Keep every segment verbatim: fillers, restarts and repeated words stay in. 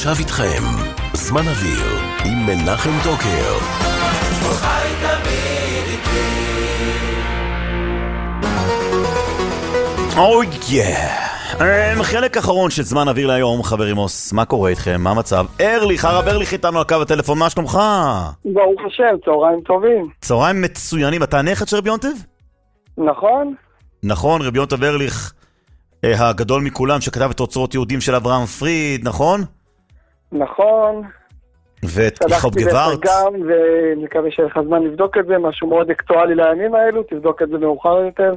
עכשיו איתכם, זמן אוויר, עם מנחם דוקר. חי תמיד איתי. אוי יא. חלק אחרון של זמן אוויר להיום, חברים אוס. מה קורה איתכם? מה המצב? ארליך, הרב ארליך איתנו על קו הטלפון, מה שלומך? ברוך השם, צהריים טובים. צהריים מצוינים. אתה הנכד של רבי יונטב? נכון. נכון, רבי יונטב ארליך, הגדול מכולם, שכתב את אוצרות יהודים של אברהם פריד, נכון? נכון. ואת איכות גווארט. גם, ומקווה שיהיה לך זמן לבדוק את זה, משהו מאוד אקטואלי לימים האלו, תבדוק את זה מאוחר יותר.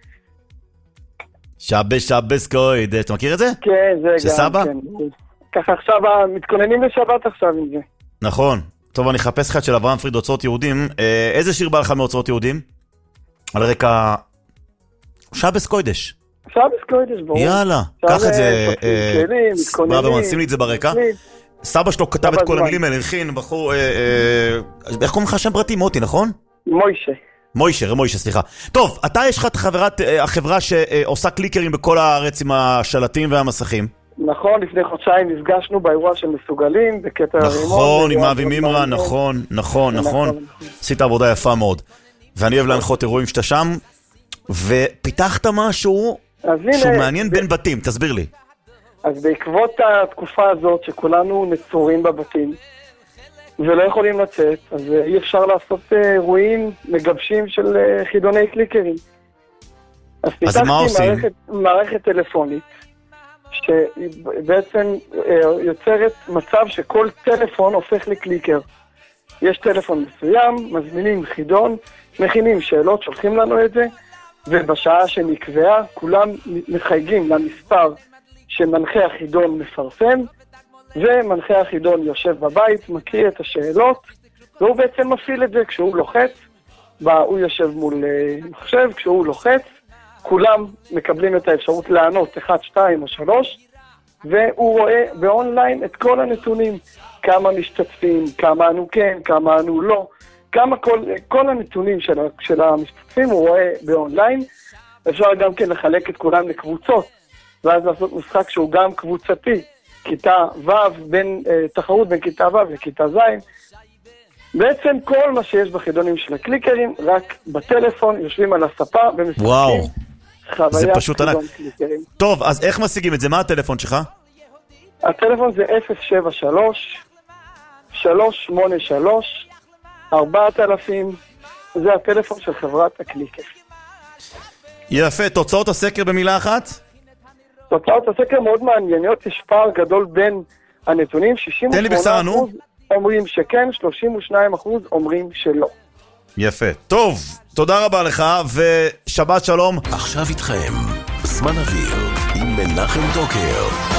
שבס שבס קויד, אתה מכיר את זה? כן, זה גם. שסבא? כן. ככה עכשיו, מתכוננים לשבת עכשיו עם זה. נכון. טוב, אני אחפש אחד של אברהם פריד, אוצרות יהודים. איזה שיר בא לך מאוצרות יהודים? על רקע שבס קוידש. שבס קוידש, ברור. יאללה, קח את זה. כלים, מתכוננים. שים לי את זה ברקע. סבא שלו כתב את כל המילים האלה, הלחין, בחור, איך קוראים לך השם פרטי? מוטי, נכון? מוישה. מוישה, מוישה, סליחה. טוב, אתה יש לך את החברה שעושה קליקרים בכל הארץ עם השלטים והמסכים. נכון, לפני חודשיים נפגשנו באירוע של מסוגלים, בקטע הרימון. נכון, עם אבי מימרה, נכון, נכון, נכון. עשית עבודה יפה מאוד. ואני אוהב להנחות אירועים שאתה שם, ופיתחת משהו שהוא מעניין בין בתים, תסביר לי. אז בעקבות התקופה הזאת שכולנו נצורים בבתים ולא יכולים לצאת, אז אי אפשר לעשות אירועים מגבשים של חידוני קליקרים. אז פיתחתי מערכת, מערכת טלפונית שבעצם יוצרת מצב שכל טלפון הופך לקליקר. יש טלפון מסוים, מזמינים חידון, מכינים שאלות, שולחים לנו את זה, ובשעה שנקבעה כולם מחייגים למספר שמנחה החידון מפרסם, ומנחה החידון יושב בבית, מקריא את השאלות, והוא בעצם מפעיל את זה כשהוא לוחץ, הוא יושב מול מחשב, כשהוא לוחץ, כולם מקבלים את האפשרות לענות אחת, שתיים או שלוש, והוא רואה באונליין את כל הנתונים, כמה משתתפים, כמה אנו כן, כמה אנו לא, כמה כל, כל הנתונים של, של המשתתפים הוא רואה באונליין. אפשר גם כן לחלק את כולם לקבוצות, ואז לעשות משחק שהוא גם קבוצתי, כיתה ו' בין, אה, תחרות בין כיתה ו' וכיתה ז'. בעצם כל מה שיש בחידונים של הקליקרים, רק בטלפון, יושבים על הספה ומשחקים. וואו, זה פשוט ענק. קליקרים. טוב, אז איך משיגים את זה? מה הטלפון שלך? הטלפון זה אפס שבע שלוש שלוש שמונה שלוש ארבעת אלפים, זה הטלפון של חברת הקליקר. יפה, תוצאות הסקר במילה אחת? תוצאות הסקר מאוד מעניינות, יש פער גדול בין הנתונים, שישים ושמונה אחוז אומרים שכן, שלושים ושניים אחוז אומרים שלא. יפה, טוב, תודה רבה לך ושבת שלום. עכשיו איתכם, זמן אוויר עם מנחם דוקר.